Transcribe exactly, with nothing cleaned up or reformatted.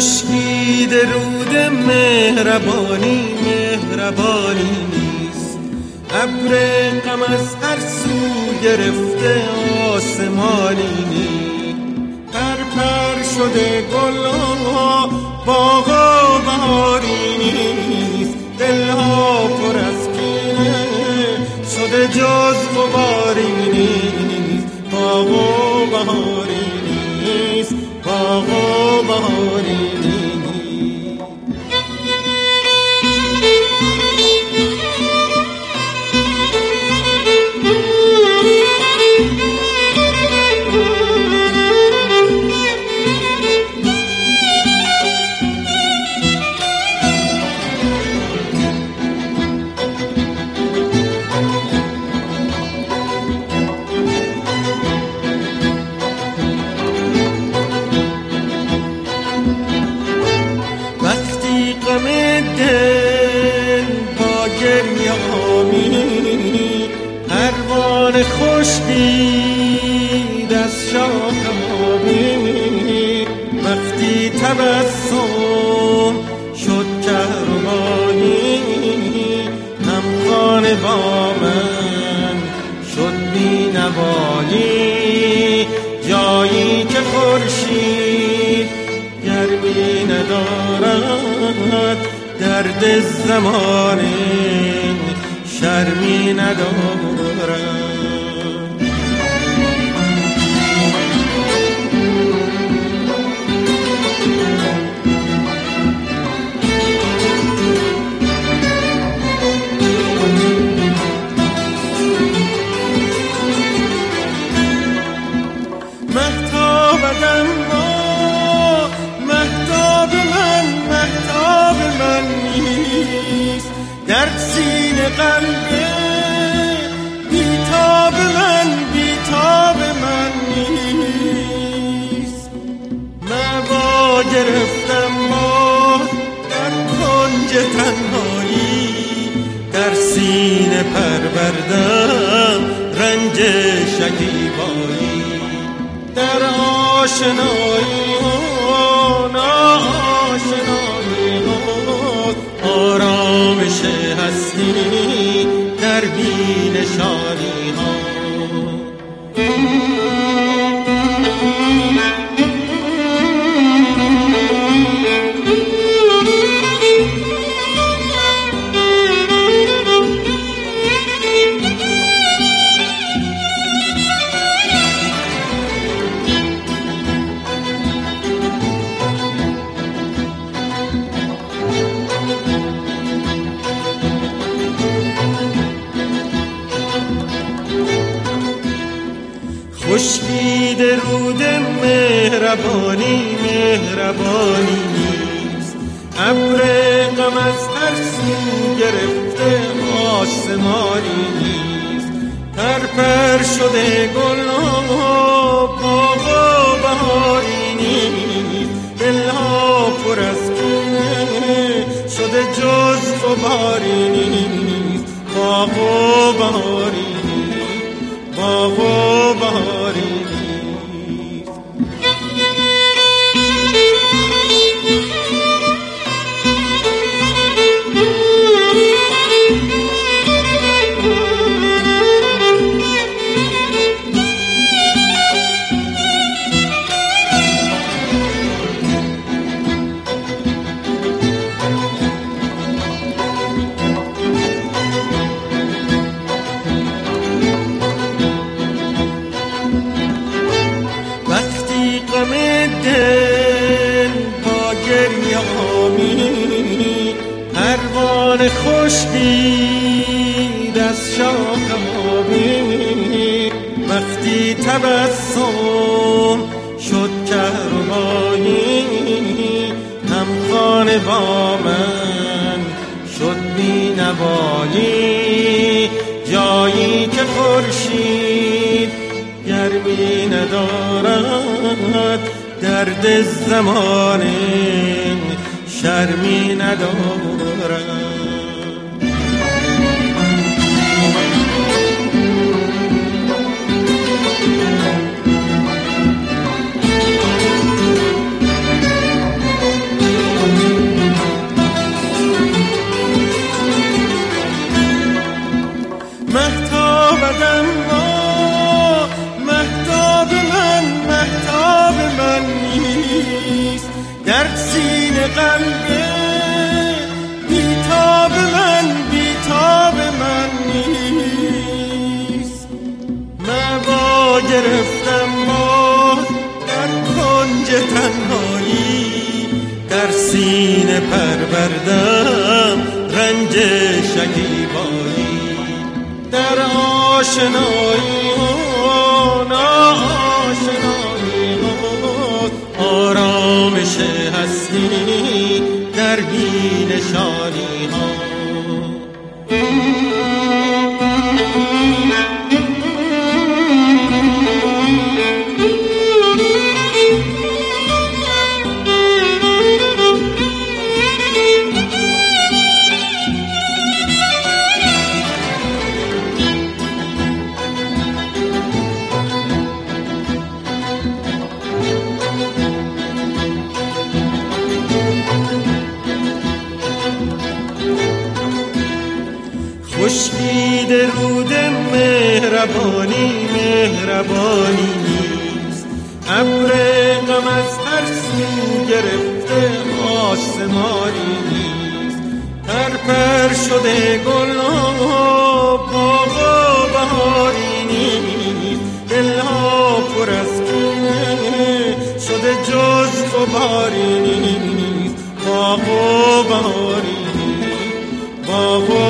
خشکید رود مهربانی مهربانی نیست، ابر غم از هر سو گرفته آسمانی نیست. پر پر شده گلها باغا بهاری نیست، دلها پر از کینه شده جز غباری نیست. باغا بهاری نیست، باغا بهاری نیست. پروانه خشکید از شاخ آبی، وقتی تبسم شد کهربایی، هم خانه با من شد بینوایی. جایی که خورشید گرمی ندارد، درد زمانه شرمی ندارم. مهتابدم ما مهتاب من مهتاب من نیست، در سینه قلبه بیتاب من بیتاب من نیست. موا گرفتم ما در کنج تنهایی، در سینه پروردم رنج شکیبایی. در آشنایی و ناآشنایی آرامش هستی در بی‌نشانی ها. خشکید رود مهربانی مهربانی نیست، ابر غم از هر سو گرفته آسمانی نیست. پر پر شده گلها باغا بهاری نیست، دلها پر از کینه شده جز غباری نیست. باغا بهاری نیست، باغا بهاری نیست. پروانه خشکید از شاخ آبی، وقتی تبسم شد کهربایی. هم خانه با من شد بینوایی، جایی که خورشید گرمی ندارد، درد زمانه شرمی ندارم. قلب بیتاب من بیتاب من نیست. موا گرفتم باز در کنج تنهایی، در سینه پروردم رنج شکیبایی. در آشنایی ها ناآشنایی ها آرامش هستی در بی نشانی ها. خورشید رود مهربانی مهربانی نیست. ابر غم از هر سو گرفته آسمانی نیست. پرپر شده گلها باغ و بهاری نیست. دلها پر از کینه شده جز غباری نیست. باغ و بهاری نیست. باغ